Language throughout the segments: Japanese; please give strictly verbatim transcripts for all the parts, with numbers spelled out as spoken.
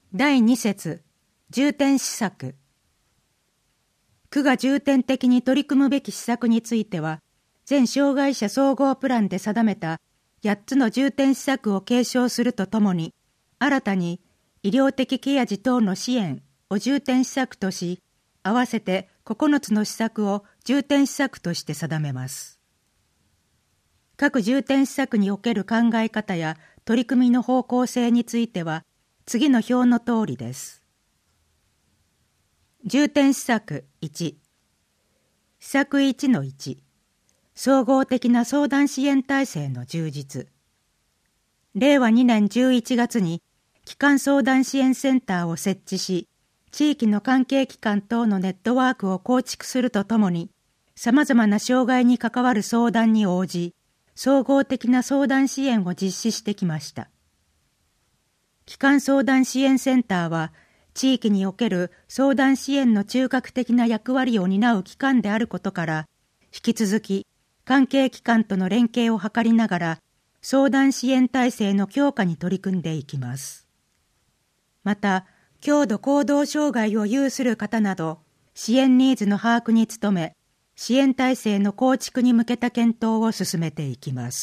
だいに節、重点施策。区が重点的に取り組むべき施策については、全障害者総合プランで定めたやっつの重点施策を継承するとともに、新たに医療的ケア児等の支援を重点施策とし、合わせてここのつの施策を重点施策として定めます。各重点施策における考え方や取り組みの方向性については、次の表の通りです。重点施策いち、施策 いちのいち、総合的な相談支援体制の充実。れいわにねんじゅういちがつに基幹相談支援センターを設置し、地域の関係機関等のネットワークを構築するとともに、さまざまな障害に関わる相談に応じ、総合的な相談支援を実施してきました。基幹相談支援センターは、地域における相談支援の中核的な役割を担う機関であることから、引き続き関係機関との連携を図りながら、相談支援体制の強化に取り組んでいきます。また、強度行動障害を有する方など、支援ニーズの把握に努め、支援体制の構築に向けた検討を進めていきます。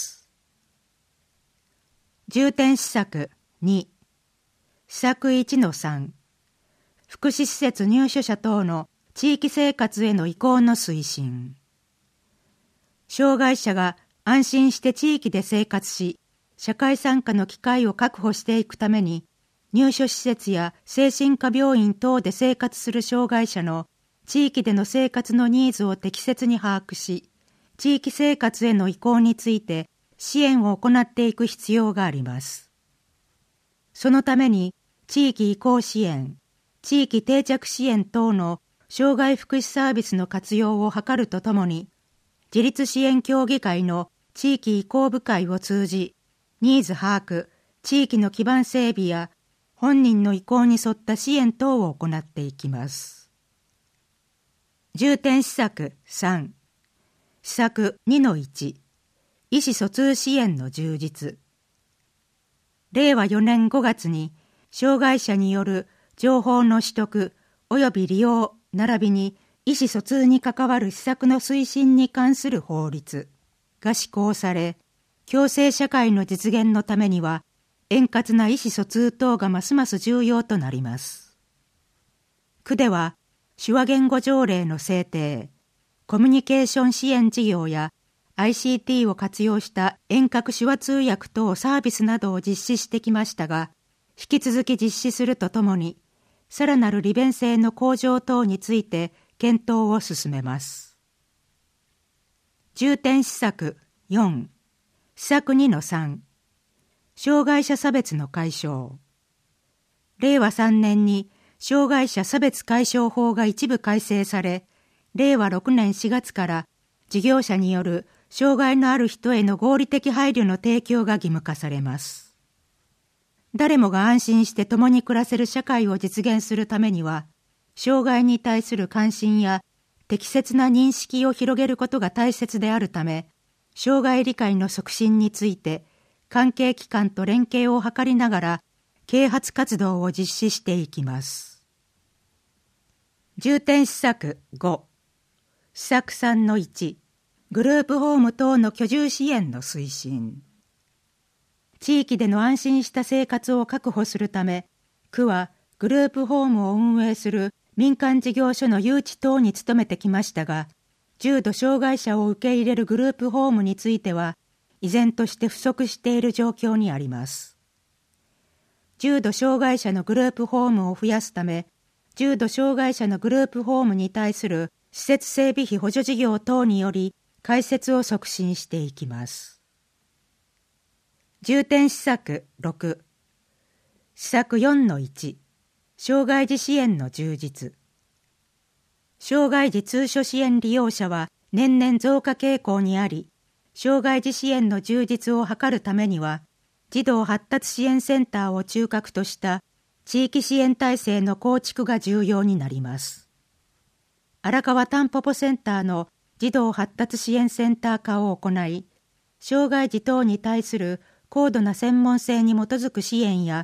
重点施策に、施策 いちのさん、福祉施設入所者等の地域生活への移行の推進。障害者が安心して地域で生活し、社会参加の機会を確保していくために、入所施設や精神科病院等で生活する障害者の地域での生活のニーズを適切に把握し、地域生活への移行について支援を行っていく必要があります。そのために、地域移行支援、地域定着支援等の障害福祉サービスの活用を図るとともに、自立支援協議会の地域移行部会を通じ、ニーズ把握、地域の基盤整備や本人の意向に沿った支援等を行っていきます。重点施策さん、施策 にのいち、意思疎通支援の充実。れいわよねんごがつに、障害者による情報の取得及び利用並びに意思疎通に関わる施策の推進に関する法律が施行され、共生社会の実現のためには円滑な意思疎通等がますます重要となります。区では手話言語条例の制定、コミュニケーション支援事業や アイシーティー を活用した遠隔手話通訳等サービスなどを実施してきましたが、引き続き実施するとともに、さらなる利便性の向上等について検討を進めます。重点施策よん、施策 にのさん、障害者差別の解消。れいわさんねんに障害者差別解消法が一部改正され、れいわろくねんしがつから事業者による障害のある人への合理的配慮の提供が義務化されます。誰もが安心して共に暮らせる社会を実現するためには、障害に対する関心や適切な認識を広げることが大切であるため、障害理解の促進について、関係機関と連携を図りながら、啓発活動を実施していきます。重点施策ご、施策 さんのいち、グループホーム等の居住支援の推進。地域での安心した生活を確保するため、区はグループホームを運営する民間事業所の誘致等に努めてきましたが、重度障害者を受け入れるグループホームについては、依然として不足している状況にあります。重度障害者のグループホームを増やすため、重度障害者のグループホームに対する施設整備費補助事業等により、開設を促進していきます。重点施策ろく、施策 よんのいち、障害児支援の充実。障害児通所支援利用者は年々増加傾向にあり、障害児支援の充実を図るためには、児童発達支援センターを中核とした地域支援体制の構築が重要になります。荒川たんぽぽセンターの児童発達支援センター化を行い、障害児等に対する高度な専門性に基づく支援や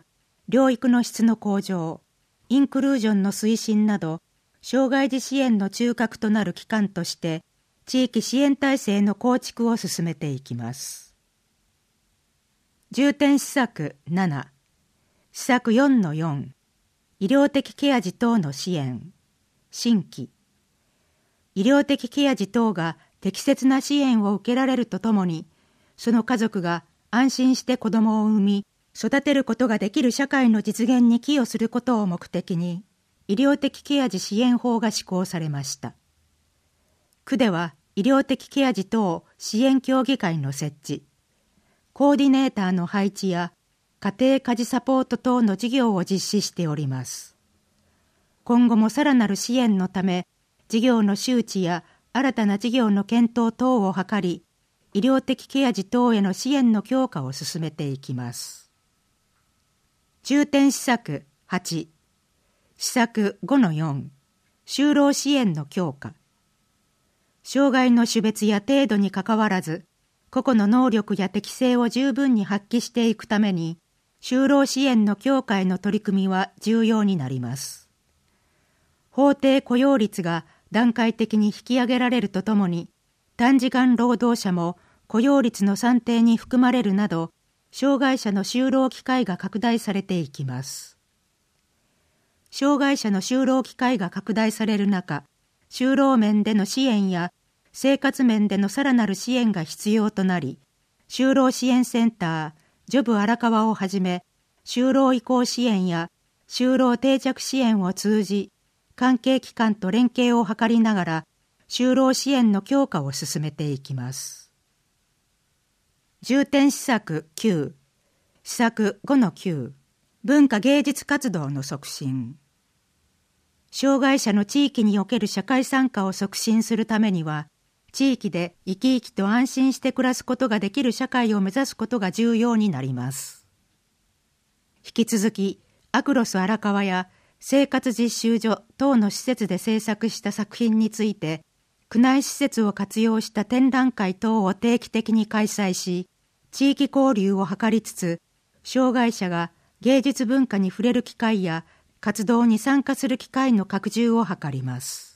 療育の質の向上、インクルージョンの推進など、障害児支援の中核となる機関として、地域支援体制の構築を進めていきます。重点施策なな、施策 よんのよん、医療的ケア児等の支援、新規。医療的ケア児等が適切な支援を受けられるとともに、その家族が安心して子供を産み、育てることができる社会の実現に寄与することを目的に、医療的ケア児支援法が施行されました。区では医療的ケア児等支援協議会の設置、コーディネーターの配置や家庭家事サポート等の事業を実施しております。今後もさらなる支援のため、事業の周知や新たな事業の検討等を図り、医療的ケア児等への支援の強化を進めていきます。重点施策はち、施策 ごのよん、就労支援の強化。障害の種別や程度にかかわらず、個々の能力や適性を十分に発揮していくために、就労支援の強化への取り組みは重要になります。法定雇用率が段階的に引き上げられるとともに、短時間労働者も雇用率の算定に含まれるなど、障害者の就労機会が拡大されていきます。障害者の就労機会が拡大される中、就労面での支援や生活面でのさらなる支援が必要となり、就労支援センター、ジョブ荒川をはじめ、就労移行支援や就労定着支援を通じ、関係機関と連携を図りながら、就労支援の強化を進めていきます。重点施策きゅう、施策 ごのきゅう、文化芸術活動の促進。障害者の地域における社会参加を促進するためには、地域で生き生きと安心して暮らすことができる社会を目指すことが重要になります。引き続き、アクロス荒川や生活実習所等の施設で制作した作品について、区内施設を活用した展覧会等を定期的に開催し、地域交流を図りつつ、障害者が芸術文化に触れる機会や活動に参加する機会の拡充を図ります。